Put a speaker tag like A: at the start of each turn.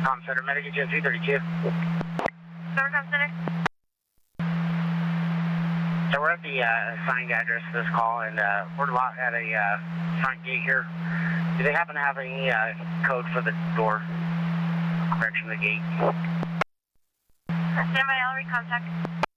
A: Comm Center, Medic Jet 332.
B: Comm Center.
A: So we're at the assigned address for this call, and we're at a front gate here. Do they happen to have any code for the door? Correction, the gate.
B: Standby, I'll recontact.